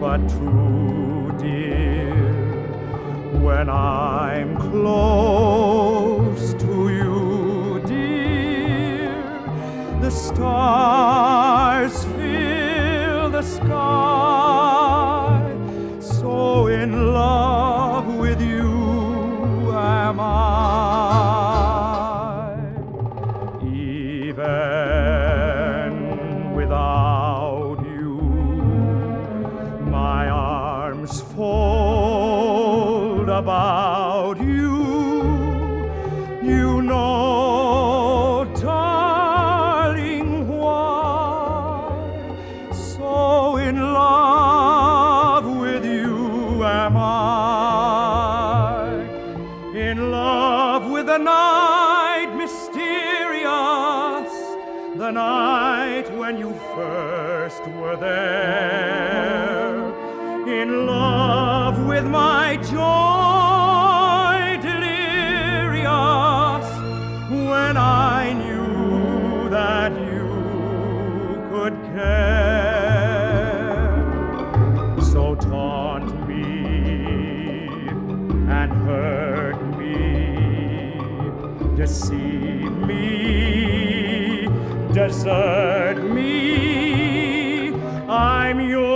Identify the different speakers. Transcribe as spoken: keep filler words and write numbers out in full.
Speaker 1: but true, dear. When I'm close to you, dear, the stars fill the sky. So in love with you am I. Even without you, my arms fold about you. You know, darling, why so in love with you am I. In love with the night mysterious, the night when you first were there. In love with my joy delirious, when I knew that you could care. So taunt me and hurt me, deceive me, desert me, I'm yours.